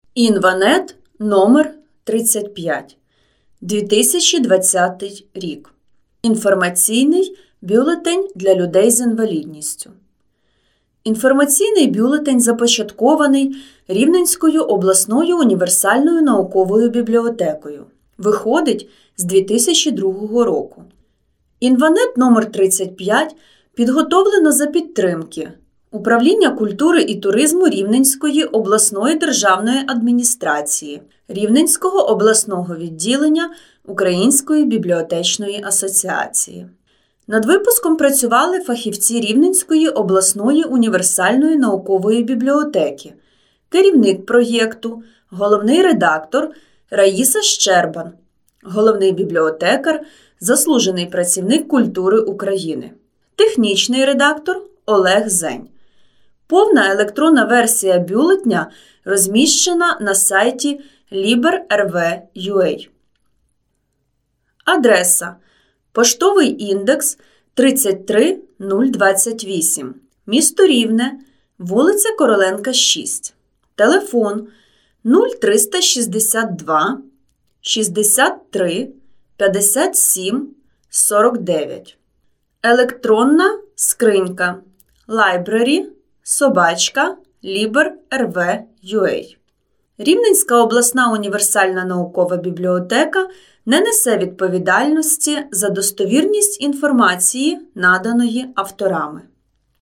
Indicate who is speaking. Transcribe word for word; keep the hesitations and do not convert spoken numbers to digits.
Speaker 1: Інванет номер тридцять п'ять, дві тисячі двадцятий рік. Інформаційний бюлетень для людей з інвалідністю. Інформаційний бюлетень започаткований Рівненською обласною універсальною науковою бібліотекою. Виходить з дві тисячі другого року. Інванет номер тридцять п'ять підготовлено за підтримки Управління культури і туризму Рівненської обласної державної адміністрації, Рівненського обласного відділення Української бібліотечної асоціації. Над випуском працювали фахівці Рівненської обласної універсальної наукової бібліотеки, керівник проєкту, головний редактор Раїса Щербан, головний бібліотекар, заслужений працівник культури України, технічний редактор Олег Зень. Повна електронна версія бюлетня розміщена на сайті лібер точка ер ве точка ю а. Адреса: Поштовий індекс тридцять три нуль двадцять вісім, місто Рівне, вулиця Короленка, шість. Телефон нуль триста шістдесят два шістдесят три п'ятдесят сім сорок дев'ять. Електронна скринька library собачка лібер точка ер ве точка ю а. Рівненська обласна універсальна наукова бібліотека не несе відповідальності за достовірність інформації, наданої авторами.